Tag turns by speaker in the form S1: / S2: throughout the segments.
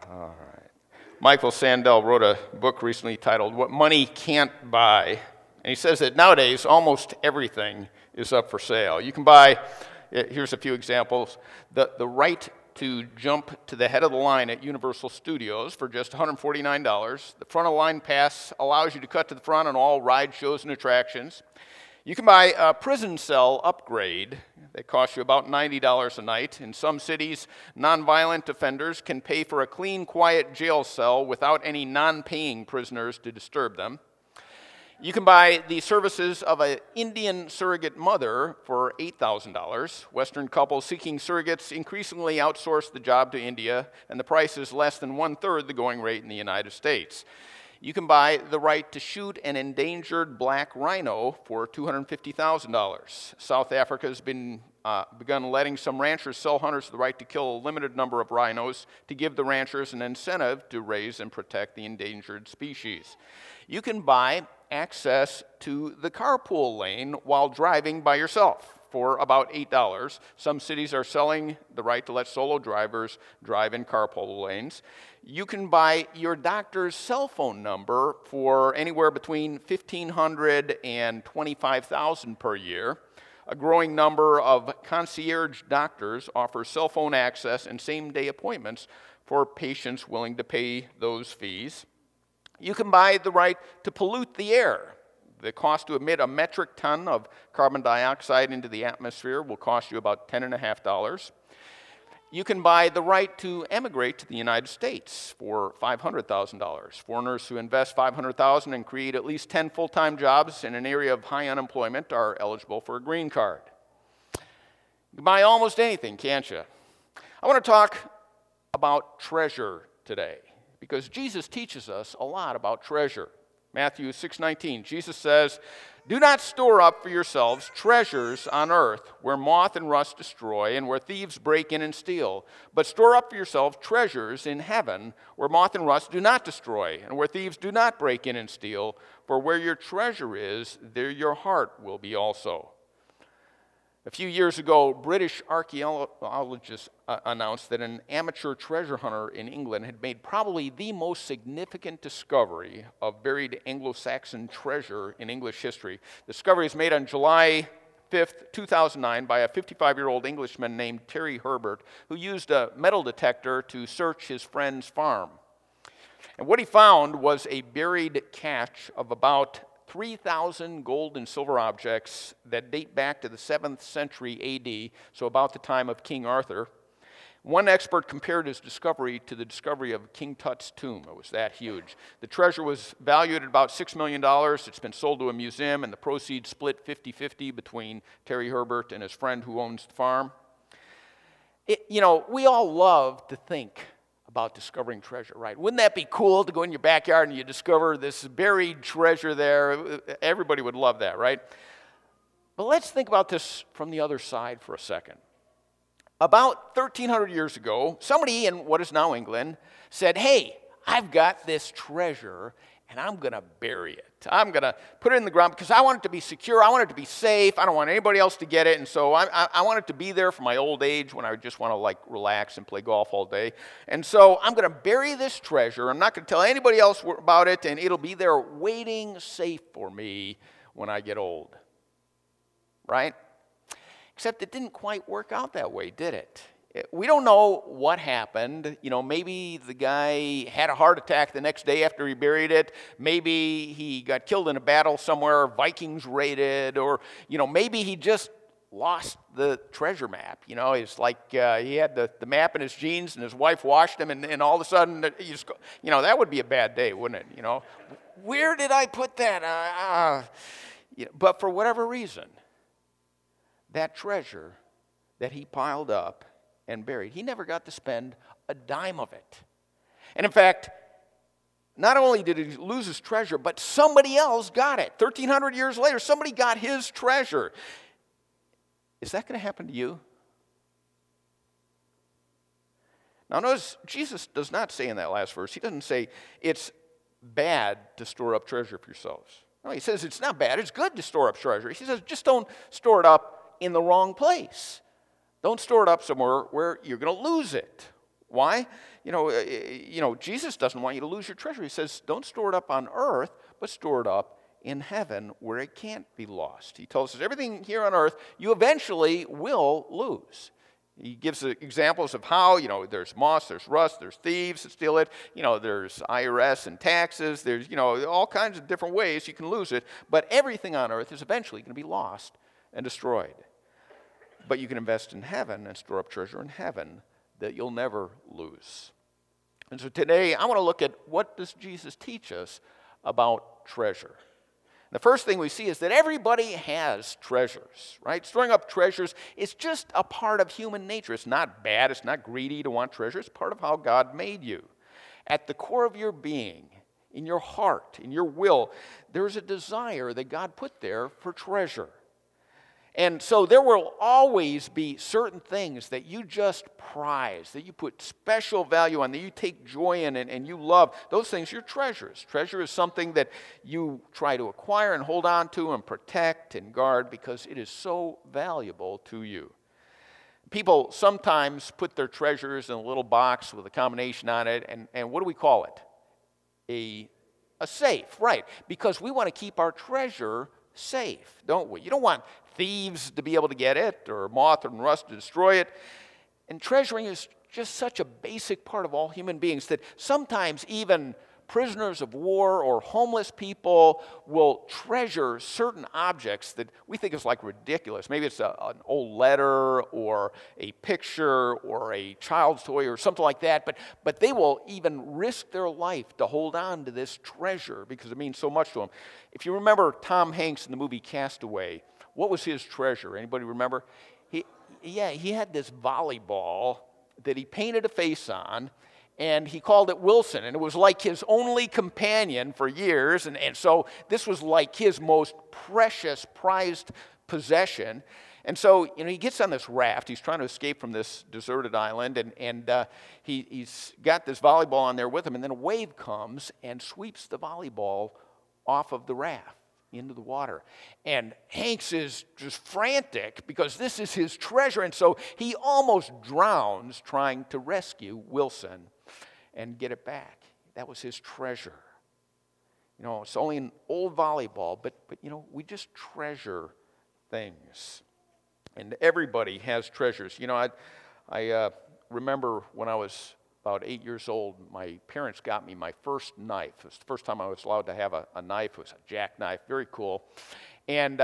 S1: All right. Michael Sandel wrote a book recently titled What Money Can't Buy. And he says that nowadays almost everything is up for sale. You can buy, here's a few examples, the right to jump to the head of the line at Universal Studios for just $149. The front of the line pass allows you to cut to the front on all ride shows and attractions. You can buy a prison cell upgrade that costs you about $90 a night. In some cities, nonviolent offenders can pay for a clean, quiet jail cell without any non-paying prisoners to disturb them. You can buy the services of an Indian surrogate mother for $8,000. Western couples seeking surrogates increasingly outsource the job to India, and the price is less than one-third the going rate in the United States. You can buy the right to shoot an endangered black rhino for $250,000. South Africa has begun letting some ranchers sell hunters the right to kill a limited number of rhinos to give the ranchers an incentive to raise and protect the endangered species. You can buy access to the carpool lane while driving by yourself for about $8. Some cities are selling the right to let solo drivers drive in carpool lanes. You can buy your doctor's cell phone number for anywhere between $1,500 and $25,000 per year. A growing number of concierge doctors offer cell phone access and same-day appointments for patients willing to pay those fees. You can buy the right to pollute the air. The cost to emit a metric ton of carbon dioxide into the atmosphere will cost you about $10.50. You can buy the right to emigrate to the United States for $500,000. Foreigners who invest $500,000 and create at least 10 full-time jobs in an area of high unemployment are eligible for a green card. You can buy almost anything, can't you? I want to talk about treasure today because Jesus teaches us a lot about treasure. Matthew 6:19, Jesus says, "Do not store up for yourselves treasures on earth where moth and rust destroy and where thieves break in and steal, but store up for yourselves treasures in heaven where moth and rust do not destroy and where thieves do not break in and steal, for where your treasure is, there your heart will be also." A few years ago, British archaeologists announced that an amateur treasure hunter in England had made probably the most significant discovery of buried Anglo-Saxon treasure in English history. The discovery was made on July 5th, 2009 by a 55-year-old Englishman named Terry Herbert, who used a metal detector to search his friend's farm. And what he found was a buried cache of about 3,000 gold and silver objects that date back to the 7th century AD, so about the time of King Arthur. One expert compared his discovery to the discovery of King Tut's tomb. It was that huge. The treasure was valued at about $6 million. It's been sold to a museum, and the proceeds split 50-50 between Terry Herbert and his friend who owns the farm. We all love to think about discovering treasure, right? Wouldn't that be cool to go in your backyard and you discover this buried treasure there? Everybody would love that, right? But let's think about this from the other side for a second. About 1,300 years ago, somebody in what is now England said, "Hey, I've got this treasure and I'm going to bury it. I'm going to put it in the ground because I want it to be secure. I want it to be safe. I don't want anybody else to get it. And so I want it to be there for my old age when I just want to relax and play golf all day. And so I'm going to bury this treasure. I'm not going to tell anybody else about it, and it'll be there waiting safe for me when I get old." Right? Except it didn't quite work out that way, did it? We don't know what happened. Maybe the guy had a heart attack the next day after he buried it. Maybe he got killed in a battle somewhere, Vikings raided, or, maybe he just lost the treasure map. It's like he had the map in his jeans and his wife washed him, and all of a sudden, that would be a bad day, wouldn't it? Where did I put that? But for whatever reason, that treasure that he piled up and buried, he never got to spend a dime of it. And in fact, not only did he lose his treasure, but somebody else got it. 1,300 years later, somebody got his treasure. Is that going to happen to you? Now notice, Jesus does not say in that last verse, he doesn't say it's bad to store up treasure for yourselves. No, he says it's not bad, it's good to store up treasure. He says just don't store it up in the wrong place. Don't store it up somewhere where you're going to lose it. Why? Jesus doesn't want you to lose your treasure. He says, don't store it up on earth, but store it up in heaven where it can't be lost. He tells us everything here on earth you eventually will lose. He gives examples of how, there's moss, there's rust, there's thieves that steal it, there's IRS and taxes, there's, all kinds of different ways you can lose it, but everything on earth is eventually going to be lost and destroyed. But you can invest in heaven and store up treasure in heaven that you'll never lose. And so today I want to look at what does Jesus teach us about treasure. The first thing we see is that everybody has treasures, right? Storing up treasures is just a part of human nature. It's not bad. It's not greedy to want treasure. It's part of how God made you. At the core of your being, in your heart, in your will, there's a desire that God put there for treasure. And so there will always be certain things that you just prize, that you put special value on, that you take joy in and you love. Those things are treasures. Treasure is something that you try to acquire and hold on to and protect and guard because it is so valuable to you. People sometimes put their treasures in a little box with a combination on it, and what do we call it? A safe, right? Because we want to keep our treasure safe, don't we? You don't want thieves to be able to get it or moth and rust to destroy it. And treasuring is just such a basic part of all human beings that sometimes even prisoners of war or homeless people will treasure certain objects that we think is like ridiculous. Maybe it's an old letter or a picture or a child's toy or something like that, but they will even risk their life to hold on to this treasure because it means so much to them. If you remember Tom Hanks in the movie Castaway, what was his treasure? Anybody remember? He had this volleyball that he painted a face on, and he called it Wilson, and it was like his only companion for years, and so this was like his most precious, prized possession. And so, he gets on this raft. He's trying to escape from this deserted island, and he's got this volleyball on there with him, and then a wave comes and sweeps the volleyball off of the raft into the water. And Hanks is just frantic because this is his treasure, and so he almost drowns trying to rescue Wilson and get it back. That was his treasure. It's only an old volleyball, but we just treasure things. And everybody has treasures. I remember when I was about 8 years old, my parents got me my first knife. It was the first time I was allowed to have a knife. It was a jackknife, very cool. And,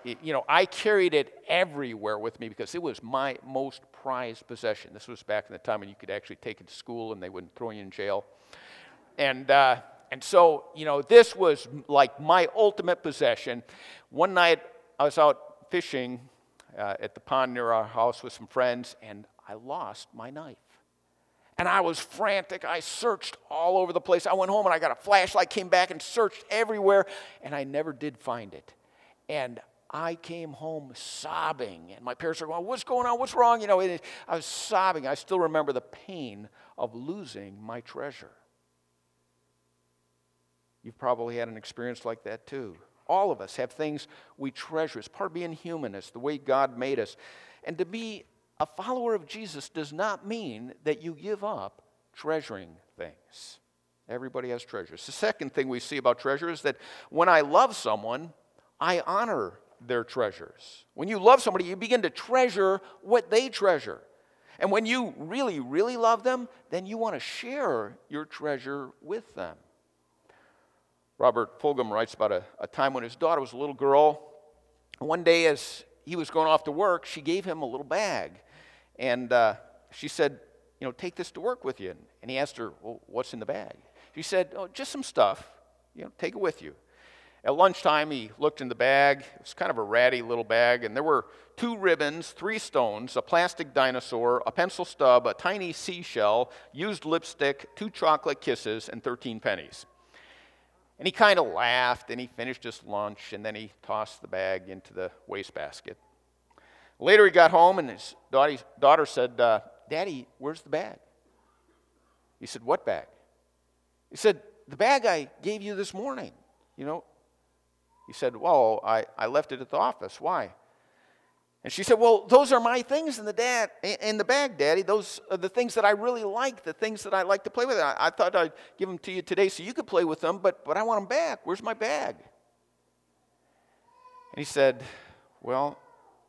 S1: I carried it everywhere with me because it was my most prized possession. This was back in the time when you could actually take it to school and they wouldn't throw you in jail. And so, this was like my ultimate possession. One night I was out fishing at the pond near our house with some friends, and I lost my knife. And I was frantic. I searched all over the place. I went home and I got a flashlight, came back and searched everywhere, and I never did find it. And I came home sobbing, and my parents were going, "What's going on? What's wrong?" I was sobbing. I still remember the pain of losing my treasure. You've probably had an experience like that too. All of us have things we treasure. It's part of being human. It's the way God made us. And to be a follower of Jesus does not mean that you give up treasuring things. Everybody has treasures. The second thing we see about treasure is that when I love someone, I honor their treasures. When you love somebody, you begin to treasure what they treasure. And when you really, really love them, then you want to share your treasure with them. Robert Fulghum writes about a time when his daughter was a little girl. One day as he was going off to work, she gave him a little bag. And she said, take this to work with you. And he asked her, well, what's in the bag? She said, oh, just some stuff. Take it with you. At lunchtime, he looked in the bag. It was kind of a ratty little bag. And there were 2 ribbons, 3 stones, a plastic dinosaur, a pencil stub, a tiny seashell, used lipstick, 2 chocolate kisses, and 13 pennies. And he kind of laughed, and he finished his lunch, and then he tossed the bag into the wastebasket. Later he got home, and his daughter said, Daddy, where's the bag? He said, what bag? He said, the bag I gave you this morning, He said, well, I left it at the office. Why? And she said, well, those are my things in the bag, Daddy. Those are the things that I really like, the things that I like to play with. I thought I'd give them to you today so you could play with them, but I want them back. Where's my bag? And he said, well,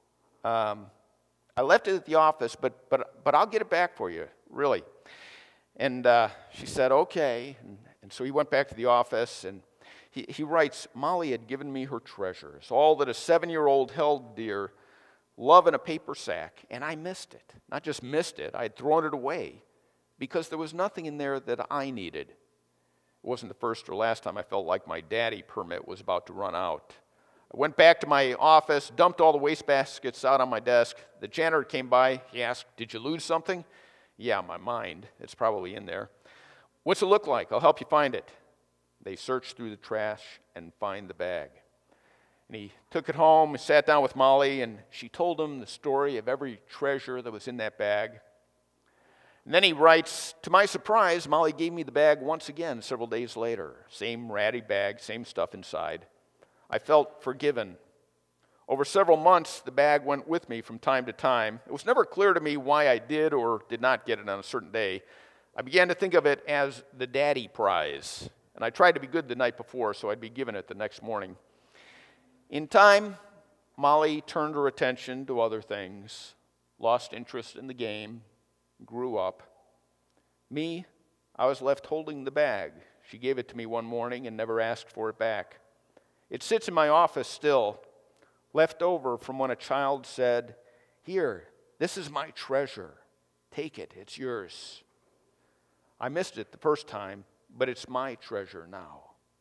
S1: I left it at the office, but I'll get it back for you, really. And she said, okay. And so he went back to the office, and he writes, Molly had given me her treasures, all that a 7-year-old held dear, love in a paper sack, and I missed it. Not just missed it, I had thrown it away because there was nothing in there that I needed. It wasn't the first or last time I felt like my daddy permit was about to run out. I went back to my office, dumped all the wastebaskets out on my desk. The janitor came by. He asked, did you lose something? Yeah, my mind. It's probably in there. What's it look like? I'll help you find it. They searched through the trash and find the bag. And he took it home, and sat down with Molly, and she told him the story of every treasure that was in that bag. And then he writes, to my surprise, Molly gave me the bag once again several days later. Same ratty bag, same stuff inside. I felt forgiven. Over several months, the bag went with me from time to time. It was never clear to me why I did or did not get it on a certain day. I began to think of it as the daddy prize. And I tried to be good the night before, so I'd be given it the next morning. In time, Molly turned her attention to other things, lost interest in the game, grew up. Me, I was left holding the bag. She gave it to me one morning and never asked for it back. It sits in my office still, left over from when a child said, here, this is my treasure. Take it, it's yours. I missed it the first time, but it's my treasure now.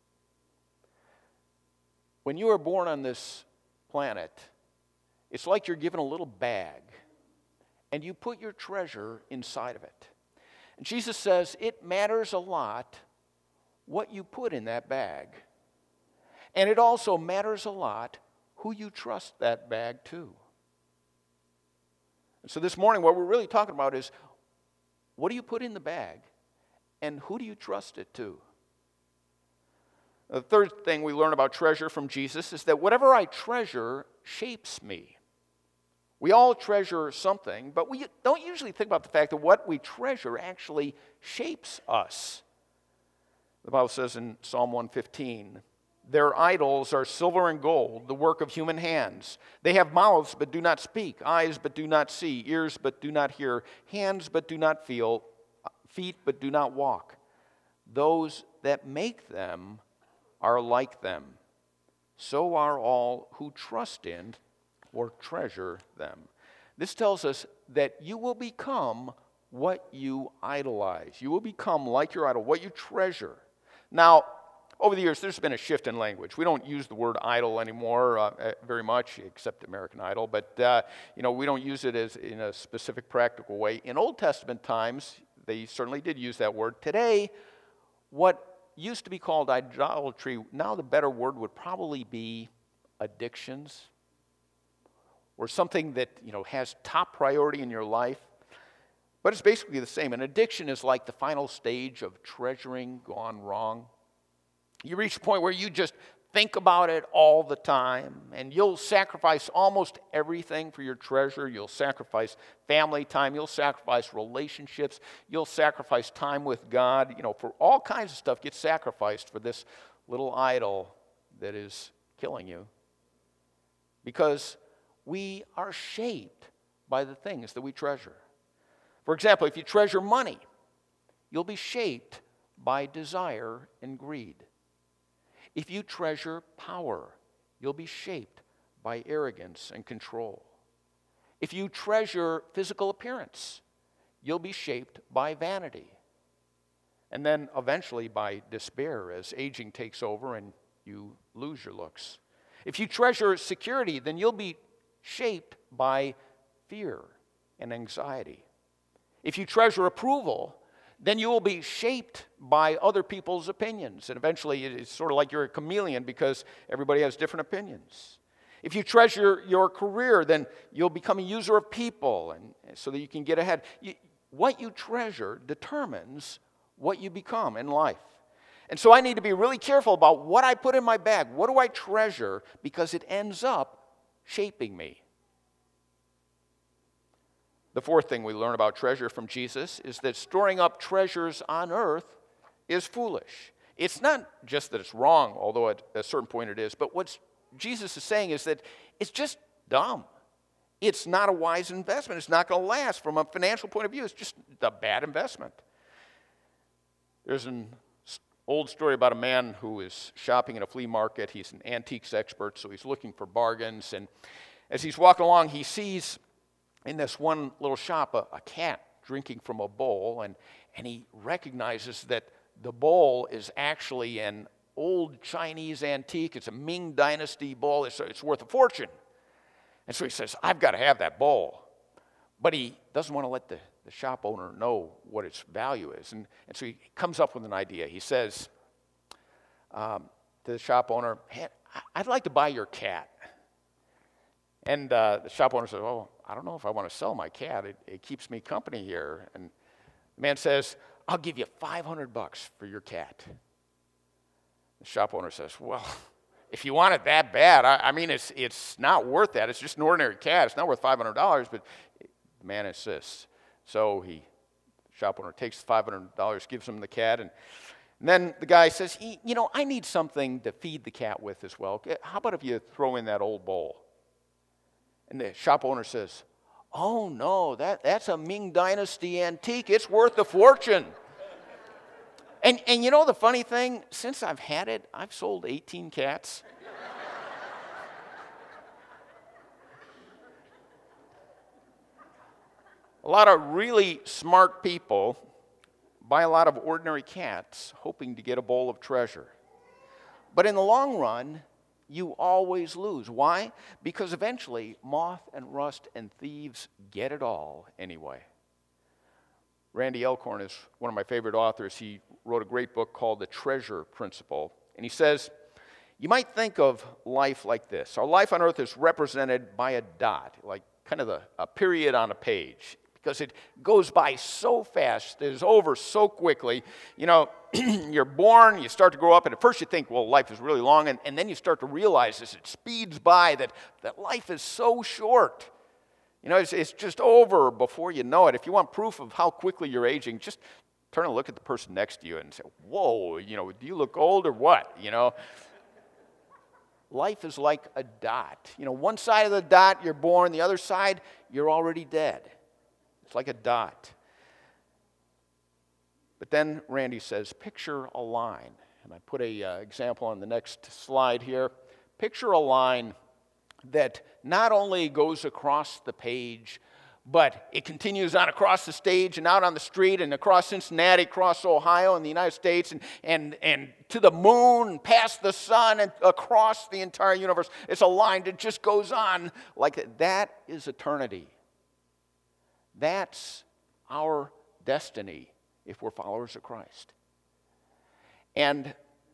S1: When you are born on this planet, it's like you're given a little bag, and you put your treasure inside of it. And Jesus says it matters a lot what you put in that bag. And it also matters a lot who you trust that bag to. And so this morning, what we're really talking about is, what do you put in the bag, and who do you trust it to? The third thing we learn about treasure from Jesus is that whatever I treasure shapes me. We all treasure something, but we don't usually think about the fact that what we treasure actually shapes us. The Bible says in Psalm 115, their idols are silver and gold, the work of human hands. They have mouths but do not speak, eyes but do not see, ears but do not hear, hands but do not feel, feet but do not walk. Those that make them are like them. So are all who trust in or treasure them. This tells us that you will become what you idolize. You will become like your idol, what you treasure. Now, over the years, there's been a shift in language. We don't use the word idol anymore very much, except American Idol. But we don't use it as in a specific practical way. In Old Testament times, they certainly did use that word. Today, what used to be called idolatry, now the better word would probably be addictions, or something that has top priority in your life. But it's basically the same. An addiction is like the final stage of treasuring gone wrong. You reach a point where you just think about it all the time, and you'll sacrifice almost everything for your treasure. You'll sacrifice family time. You'll sacrifice relationships. You'll sacrifice time with God. For all kinds of stuff gets sacrificed for this little idol that is killing you. Because we are shaped by the things that we treasure. For example, if you treasure money, you'll be shaped by desire and greed. If you treasure power, you'll be shaped by arrogance and control. If you treasure physical appearance, you'll be shaped by vanity. And then eventually by despair as aging takes over and you lose your looks. If you treasure security, then you'll be shaped by fear and anxiety. If you treasure approval, then you will be shaped by other people's opinions. And eventually it's sort of like you're a chameleon because everybody has different opinions. If you treasure your career, then you'll become a user of people and so that you can get ahead. What you treasure determines what you become in life. And so I need to be really careful about what I put in my bag. What do I treasure? Because it ends up shaping me. The fourth thing we learn about treasure from Jesus is that storing up treasures on earth is foolish. It's not just that it's wrong, although at a certain point it is, but what Jesus is saying is that it's just dumb. It's not a wise investment. It's not going to last from a financial point of view. It's just a bad investment. There's an old story about a man who is shopping at a flea market. He's an antiques expert, so he's looking for bargains. And as he's walking along, he sees in this one little shop a cat drinking from a bowl, and he recognizes that the bowl is actually an old Chinese antique. It's a Ming Dynasty bowl. It's worth a fortune. And so he says, I've got to have that bowl. But he doesn't want to let the shop owner know what its value is. And so he comes up with an idea. He says to the shop owner, hey, I'd like to buy your cat. And the shop owner says, oh, I don't know if I want to sell my cat. It keeps me company here. And the man says, I'll give you $500 for your cat. The shop owner says, well, if you want it that bad, I mean, it's not worth that. It's just an ordinary cat. It's not worth $500, but the man insists. So the shop owner takes the $500, gives him the cat, and then the guy says, you know, I need something to feed the cat with as well. How about if you throw in that old bowl? And the shop owner says, oh, no, that's a Ming Dynasty antique. It's worth a fortune. And you know the funny thing? Since I've had it, I've sold 18 cats. A lot of really smart people buy a lot of ordinary cats hoping to get a bowl of treasure. But in the long run, you always lose. Why? Because eventually, moth and rust and thieves get it all anyway. Randy Alcorn is one of my favorite authors. He wrote a great book called The Treasure Principle. And he says, you might think of life like this. Our life on earth is represented by a dot, like kind of a period on a page, because it goes by so fast, it is over so quickly. You know, you're born, you start to grow up, and at first you think, well, life is really long, and then you start to realize as it speeds by that life is so short. You know, it's just over before you know it. If you want proof of how quickly you're aging, just turn and look at the person next to you and say, whoa, you know, do you look old or what? You know, life is like a dot. You know, one side of the dot, you're born, the other side, you're already dead. It's like a dot. But then Randy says, picture a line. And I put an example on the next slide here. Picture a line that not only goes across the page, but it continues on across the stage and out on the street and across Cincinnati, across Ohio in the United States, and to the moon, past the sun, and across the entire universe. It's a line that just goes on like that. That is eternity. That's our destiny if we're followers of Christ. And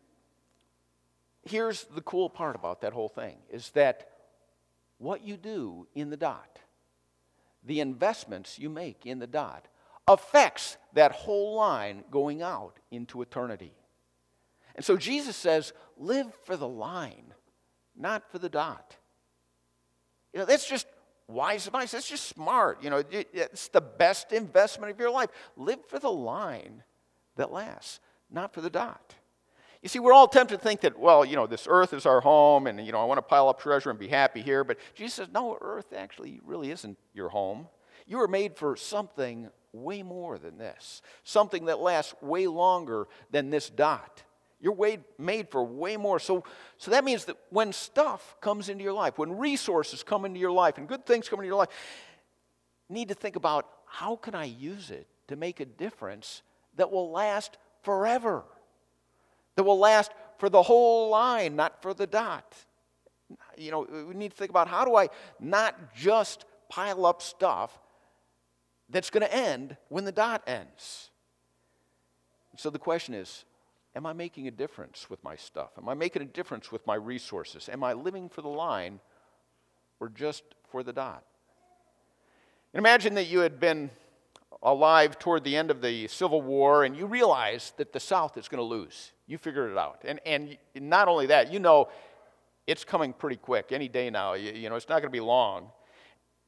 S1: here's the cool part about that whole thing, is that what you do in the dot, the investments you make in the dot, affects that whole line going out into eternity. And so Jesus says, live for the line, not for the dot. You know, that's just wise advice. That's just smart. You know, it's the best investment of your life. Live for the line that lasts, not for the dot. You see, we're all tempted to think that, well, you know, this earth is our home, and, you know, I want to pile up treasure and be happy here. But Jesus says, no, earth actually really isn't your home. You were made for something way more than this, something that lasts way longer than this dot. You're made for way more. So that means that when stuff comes into your life, when resources come into your life, and good things come into your life, you need to think about, how can I use it to make a difference that will last forever? That will last for the whole line, not for the dot. You know, we need to think about, how do I not just pile up stuff that's going to end when the dot ends? So the question is, am I making a difference with my stuff? Am I making a difference with my resources? Am I living for the line or just for the dot? And imagine that you had been alive toward the end of the Civil War, and you realize that the South is going to lose. You figured it out. And not only that, you know it's coming pretty quick, any day now. You know, it's not going to be long.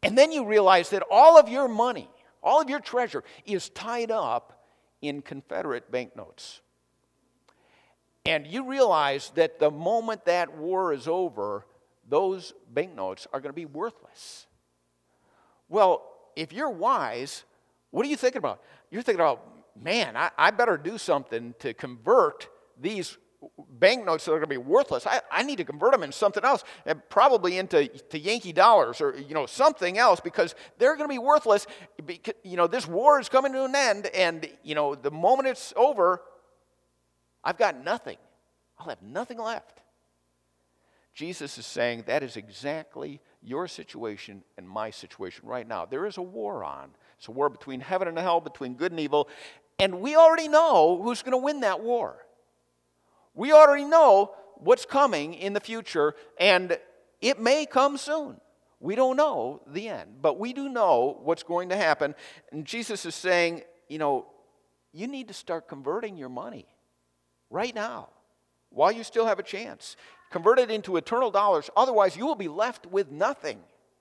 S1: And then you realize that all of your money, all of your treasure is tied up in Confederate banknotes. And you realize that the moment that war is over, those banknotes are going to be worthless. Well, if you're wise, what are you thinking about? You're thinking about, man, I better do something to convert these banknotes that are going to be worthless. I need to convert them into something else, and probably into Yankee dollars or something else, because they're going to be worthless. Because, this war is coming to an end, and the moment it's over, I've got nothing. I'll have nothing left. Jesus is saying that is exactly your situation and my situation right now. There is a war on. It's a war between heaven and hell, between good and evil, and we already know who's going to win that war. We already know what's coming in the future, and it may come soon. We don't know the end, but we do know what's going to happen. And Jesus is saying, you need to start converting your money right now while you still have a chance. Convert it into eternal dollars, otherwise you will be left with nothing.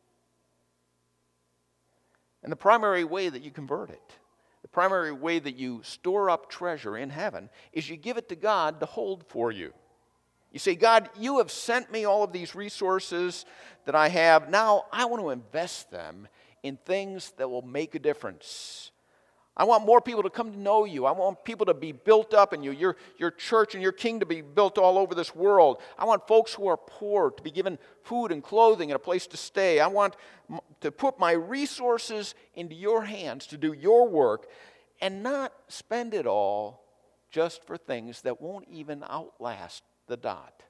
S1: And the primary way that you convert it, the primary way that you store up treasure in heaven, is you give it to God to hold for you. You say, God, you have sent me all of these resources that I have. Now I want to invest them in things that will make a difference. I want more people to come to know you. I want people to be built up in you, your church and your kingdom to be built all over this world. I want folks who are poor to be given food and clothing and a place to stay. I want to put my resources into your hands to do your work and not spend it all just for things that won't even outlast the dot.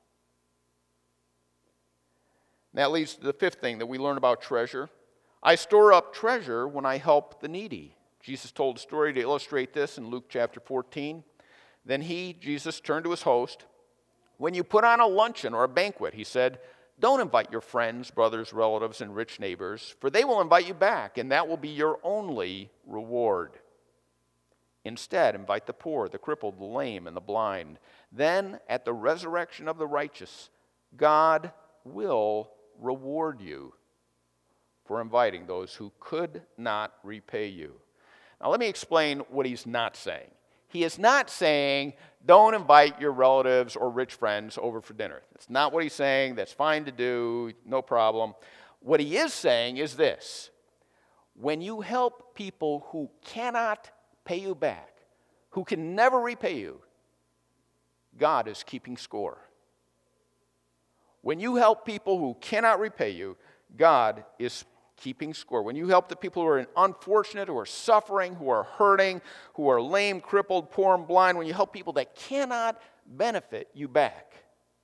S1: And that leads to the fifth thing that we learn about treasure. I store up treasure when I help the needy. Jesus told a story to illustrate this in Luke chapter 14. Then Jesus, turned to his host. When you put on a luncheon or a banquet, he said, don't invite your friends, brothers, relatives, and rich neighbors, for they will invite you back, and that will be your only reward. Instead, invite the poor, the crippled, the lame, and the blind. Then, at the resurrection of the righteous, God will reward you for inviting those who could not repay you. Now, let me explain what he's not saying. He is not saying, don't invite your relatives or rich friends over for dinner. That's not what he's saying. That's fine to do, no problem. What he is saying is this: when you help people who cannot pay you back, who can never repay you, God is keeping score. When you help people who cannot repay you, God is keeping score. When you help the people who are unfortunate, who are suffering, who are hurting, who are lame, crippled, poor, and blind, when you help people that cannot benefit you back,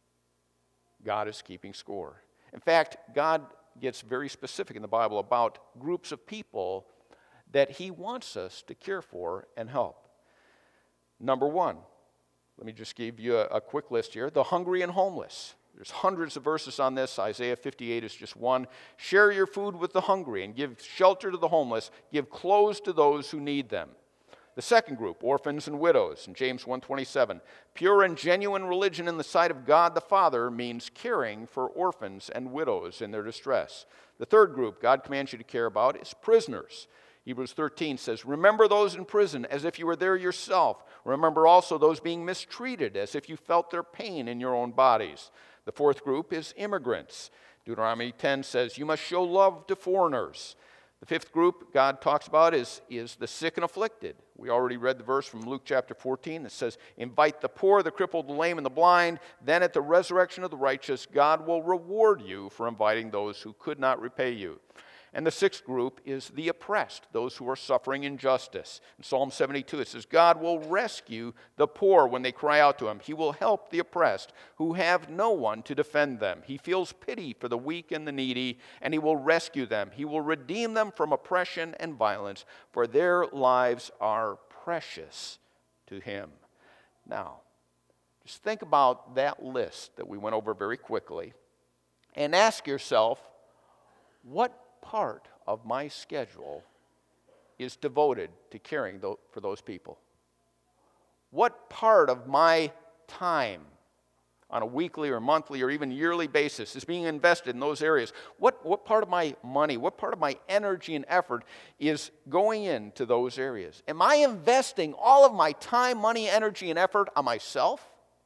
S1: God is keeping score. In fact, God gets very specific in the Bible about groups of people that he wants us to care for and help. Number one, let me just give you a quick list here: the hungry and homeless. There's hundreds of verses on this. Isaiah 58 is just one. Share your food with the hungry and give shelter to the homeless. Give clothes to those who need them. The second group, orphans and widows, in James 1:27. Pure and genuine religion in the sight of God the Father means caring for orphans and widows in their distress. The third group God commands you to care about is prisoners. Hebrews 13 says, remember those in prison as if you were there yourself. Remember also those being mistreated as if you felt their pain in your own bodies. The fourth group is immigrants. Deuteronomy 10 says, you must show love to foreigners. The fifth group God talks about is the sick and afflicted. We already read the verse from Luke chapter 14 that says, invite the poor, the crippled, the lame, and the blind. Then at the resurrection of the righteous, God will reward you for inviting those who could not repay you. And the sixth group is the oppressed, those who are suffering injustice. In Psalm 72, it says, God will rescue the poor when they cry out to him. He will help the oppressed who have no one to defend them. He feels pity for the weak and the needy, and he will rescue them. He will redeem them from oppression and violence, for their lives are precious to him. Now, just think about that list that we went over very quickly, and ask yourself, what part of my schedule is devoted to caring for those people? What part of my time, on a weekly or monthly or even yearly basis is being invested in those areas? What part of my money, what part of my energy and effort is going into those areas? Am I investing all of my time, money, energy, and effort on myself?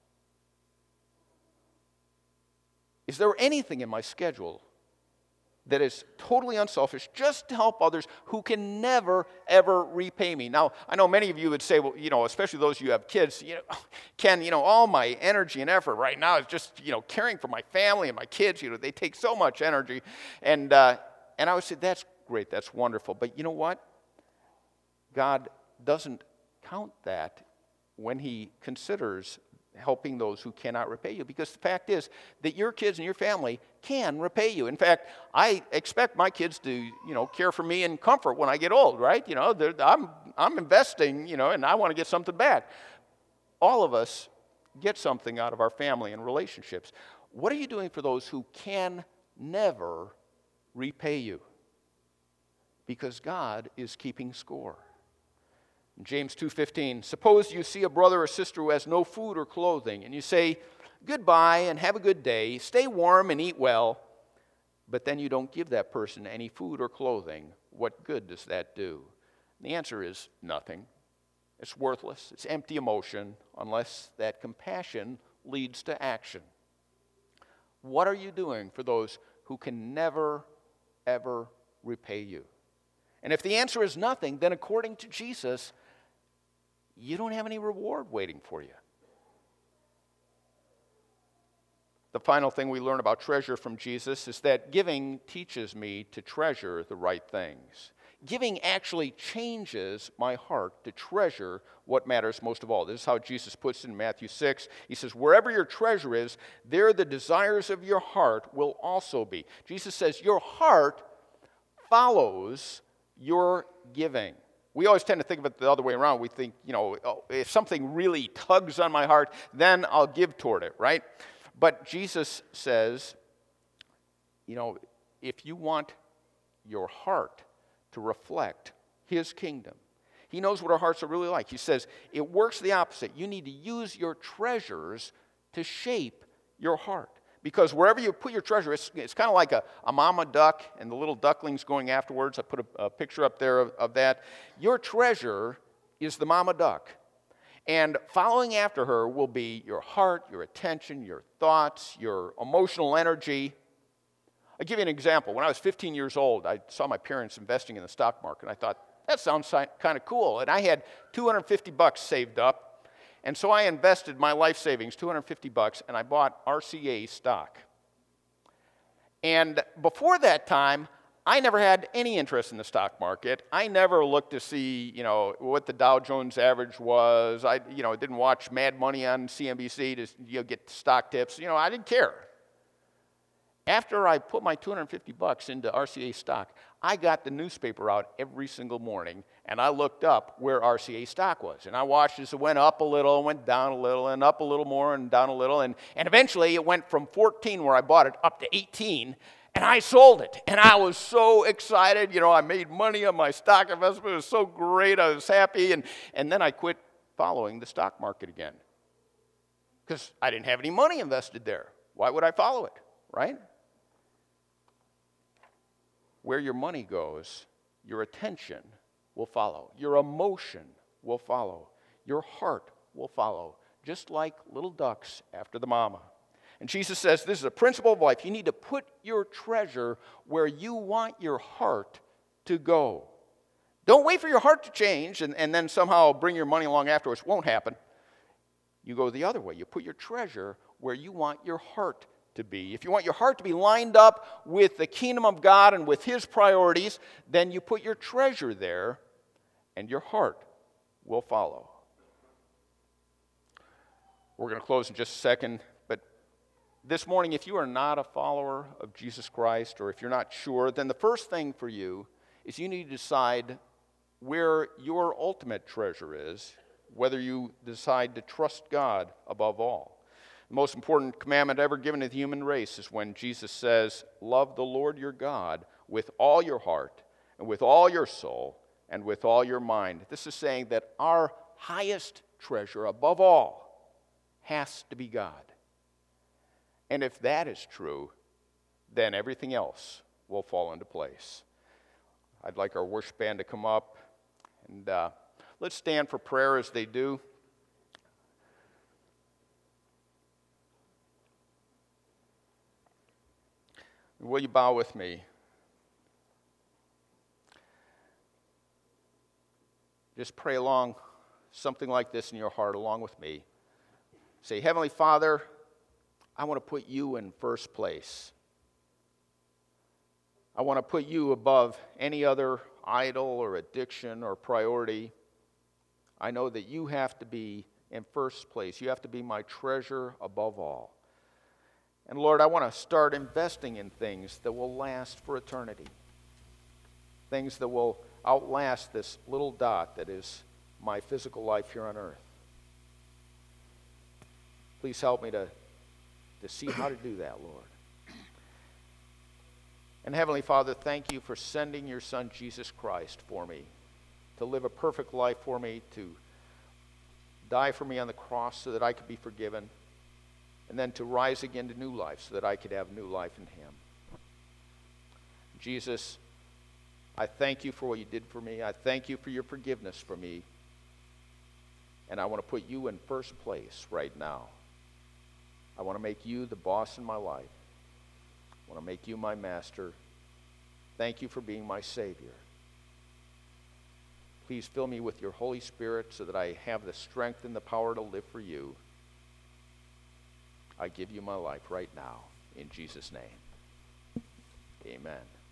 S1: Is there anything in my schedule that is totally unselfish, just to help others who can never, ever repay me? Now, I know many of you would say, well, especially those of you who have kids, Ken, all my energy and effort right now is just, caring for my family and my kids. They take so much energy. And I would say, that's great, that's wonderful. But you know what? God doesn't count that when he considers helping those who cannot repay you, because the fact is that your kids and your family can repay you. In fact, I expect my kids to, care for me in comfort when I get old, right? I'm investing, and I want to get something back. All of us get something out of our family and relationships. What are you doing for those who can never repay you? Because God is keeping score. In James 2:15, suppose you see a brother or sister who has no food or clothing, and you say, goodbye and have a good day, stay warm and eat well, but then you don't give that person any food or clothing. What good does that do? And the answer is nothing. It's worthless. It's empty emotion unless that compassion leads to action. What are you doing for those who can never, ever repay you? And if the answer is nothing, then according to Jesus, you don't have any reward waiting for you. The final thing we learn about treasure from Jesus is that giving teaches me to treasure the right things. Giving actually changes my heart to treasure what matters most of all. This is how Jesus puts it in Matthew 6. He says, wherever your treasure is, there the desires of your heart will also be. Jesus says, your heart follows your giving. We always tend to think of it the other way around. We think, if something really tugs on my heart, then I'll give toward it, right? But Jesus says, if you want your heart to reflect his kingdom, he knows what our hearts are really like. He says, it works the opposite. You need to use your treasures to shape your heart. Because wherever you put your treasure, it's kind of like a mama duck and the little ducklings going afterwards. I put a picture up there of that. Your treasure is the mama duck. And following after her will be your heart, your attention, your thoughts, your emotional energy. I'll give you an example. When I was 15 years old, I saw my parents investing in the stock market. And I thought, that sounds kind of cool. And I had $250 saved up. And so I invested my life savings, $250, and I bought RCA stock. And before that time, I never had any interest in the stock market. I never looked to see, what the Dow Jones average was. I, didn't watch Mad Money on CNBC to get stock tips. I didn't care. After I put my $250 into RCA stock, I got the newspaper out every single morning, and I looked up where RCA stock was. And I watched as it went up a little, went down a little, and up a little more, and down a little. And eventually it went from 14, where I bought it, up to 18, and I sold it. And I was so excited. I made money on my stock investment. It was so great. I was happy. And then I quit following the stock market again because I didn't have any money invested there. Why would I follow it, right? Where your money goes, your attention will follow. Your emotion will follow. Your heart will follow, just like little ducks after the mama. And Jesus says this is a principle of life. You need to put your treasure where you want your heart to go. Don't wait for your heart to change and then somehow bring your money along afterwards. It won't happen. You go the other way. You put your treasure where you want your heart to be. If you want your heart to be lined up with the kingdom of God and with his priorities, then you put your treasure there and your heart will follow. We're going to close in just a second, but this morning, if you are not a follower of Jesus Christ, or if you're not sure, then the first thing for you is you need to decide where your ultimate treasure is, whether you decide to trust God above all. The most important commandment ever given to the human race is when Jesus says, love the Lord your God with all your heart and with all your soul and with all your mind. This is saying that our highest treasure above all has to be God. And if that is true, then everything else will fall into place. I'd like our worship band to come up, and let's stand for prayer as they do. Will you bow with me? Just pray along something like this in your heart along with me. Say, Heavenly Father, I want to put you in first place. I want to put you above any other idol or addiction or priority. I know that you have to be in first place. You have to be my treasure above all. And Lord, I want to start investing in things that will last for eternity. Things that will outlast this little dot that is my physical life here on earth. Please help me to see how to do that, Lord. And Heavenly Father, thank you for sending your Son, Jesus Christ, for me, to live a perfect life for me, to die for me on the cross so that I could be forgiven, and then to rise again to new life so that I could have new life in him. Jesus, I thank you for what you did for me. I thank you for your forgiveness for me. And I want to put you in first place right now. I want to make you the boss in my life. I want to make you my master. Thank you for being my Savior. Please fill me with your Holy Spirit so that I have the strength and the power to live for you. I give you my life right now, in Jesus' name. Amen.